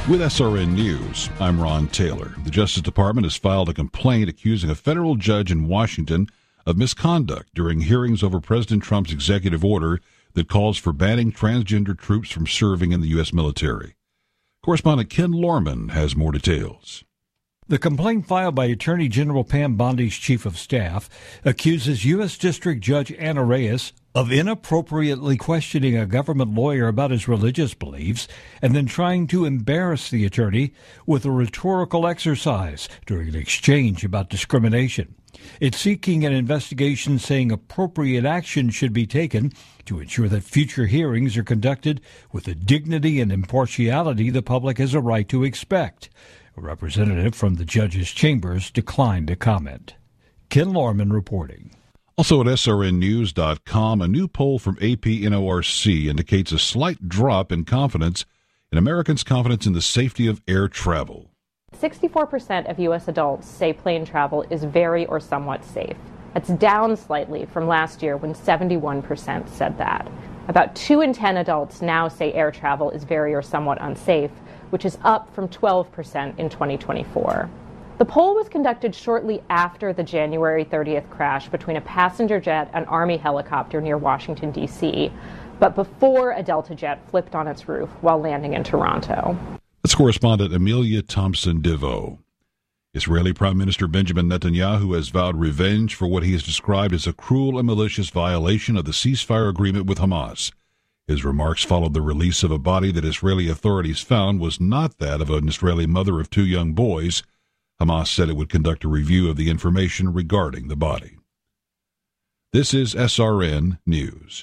With SRN News, I'm Ron Taylor. The Justice Department has filed a complaint accusing a federal judge in Washington of misconduct during hearings over President Trump's executive order that calls for banning transgender troops from serving in the U.S. military. Correspondent Ken Lorman has more details. The complaint filed by Attorney General Pam Bondi's chief of staff accuses U.S. District Judge Anna Reyes of inappropriately questioning a government lawyer about his religious beliefs and then trying to embarrass the attorney with a rhetorical exercise during an exchange about discrimination. It's seeking an investigation saying appropriate action should be taken to ensure that future hearings are conducted with the dignity and impartiality the public has a right to expect. A representative from the judge's chambers declined to comment. Ken Lorman reporting. Also at srnnews.com, a new poll from AP-NORC indicates a slight drop in confidence in Americans' confidence in the safety of air travel. 64% of U.S. adults say plane travel is very or somewhat safe. That's down slightly from last year when 71% said that. About 2 in 10 adults now say air travel is very or somewhat unsafe, which is up from 12% in 2024. The poll was conducted shortly after the January 30th crash between a passenger jet and Army helicopter near Washington, D.C., but before a Delta jet flipped on its roof while landing in Toronto. That's correspondent Amelia Thompson-Devoe. Israeli Prime Minister Benjamin Netanyahu has vowed revenge for what he has described as a cruel and malicious violation of the ceasefire agreement with Hamas. His remarks followed the release of a body that Israeli authorities found was not that of an Israeli mother of 2 young boys. Hamas said it would conduct a review of the information regarding the body. This is SRN News.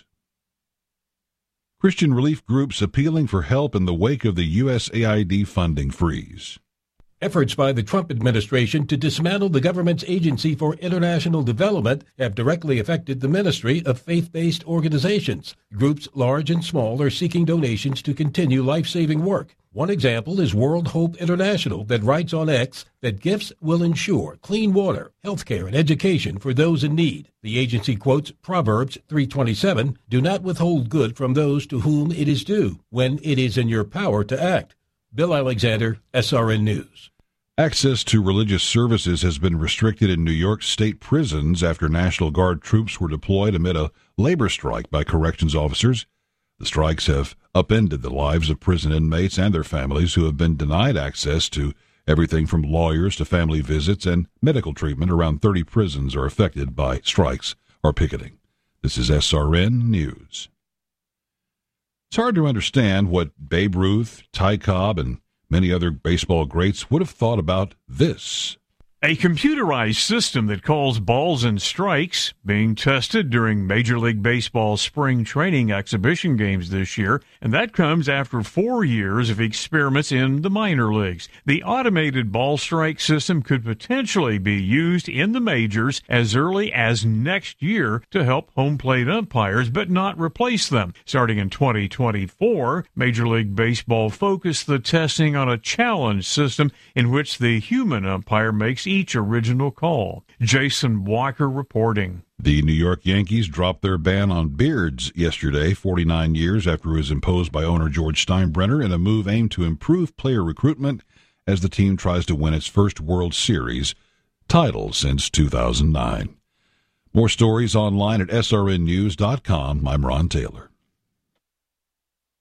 Christian relief groups appealing for help in the wake of the USAID funding freeze. Efforts by the Trump administration to dismantle the government's Agency for International Development have directly affected the ministry of faith-based organizations. Groups large and small are seeking donations to continue life-saving work. One example is World Hope International that writes on X that gifts will ensure clean water, health care, and education for those in need. The agency quotes Proverbs 3:27, "Do not withhold good from those to whom it is due, when it is in your power to act." Bill Alexander, SRN News. Access to religious services has been restricted in New York state prisons after National Guard troops were deployed amid a labor strike by corrections officers. The strikes have upended the lives of prison inmates and their families who have been denied access to everything from lawyers to family visits and medical treatment. Around 30 prisons are affected by strikes or picketing. This is SRN News. It's hard to understand what Babe Ruth, Ty Cobb, and many other baseball greats would have thought about this. A computerized system that calls balls and strikes being tested during Major League Baseball spring training exhibition games this year, and that comes after 4 years of experiments in the minor leagues. The automated ball strike system could potentially be used in the majors as early as next year to help home plate umpires, but not replace them. Starting in 2024, Major League Baseball focused the testing on a challenge system in which the human umpire makes each original call. Jason Walker reporting. The New York Yankees dropped their ban on beards yesterday, 49 years after it was imposed by owner George Steinbrenner, in a move aimed to improve player recruitment as the team tries to win its first World Series title since 2009. More stories online at srnnews.com. I'm Ron Taylor.